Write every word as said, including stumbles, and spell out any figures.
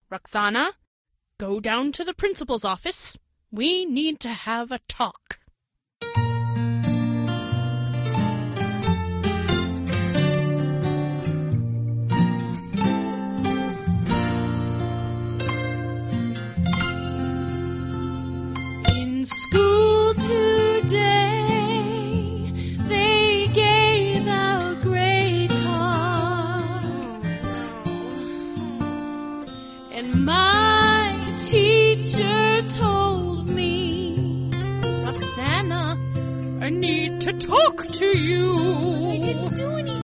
Roxana, go down to the principal's office. We need to have a talk. In school today, they gave out grade cards, and my teacher told me, Roxana, I need to talk to you.